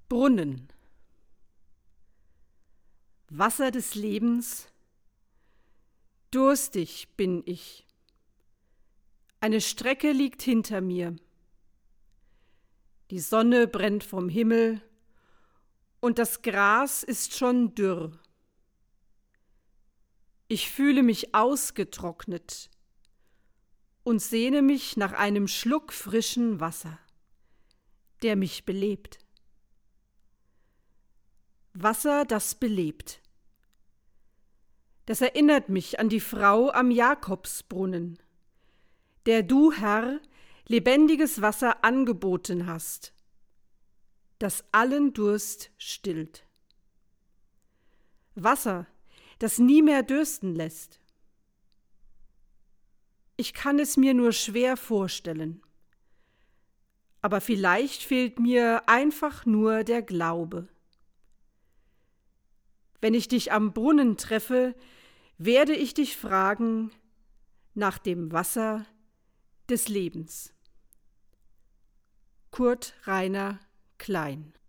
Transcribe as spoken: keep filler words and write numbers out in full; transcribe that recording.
Brunnen. Wasser des Lebens, durstig bin ich. Eine Strecke liegt hinter mir. Die Sonne brennt vom Himmel und das Gras ist schon dürr. Ich fühle mich ausgetrocknet und sehne mich nach einem Schluck frischen Wasser, der mich belebt. Wasser, das belebt. Das erinnert mich an die Frau am Jakobsbrunnen, der du, Herr, lebendiges Wasser angeboten hast, das allen Durst stillt. Wasser, das nie mehr dürsten lässt. Ich kann es mir nur schwer vorstellen, aber vielleicht fehlt mir einfach nur der Glaube. Wenn ich dich am Brunnen treffe, werde ich dich fragen nach dem Wasser des Lebens. Kurt Rainer Klein.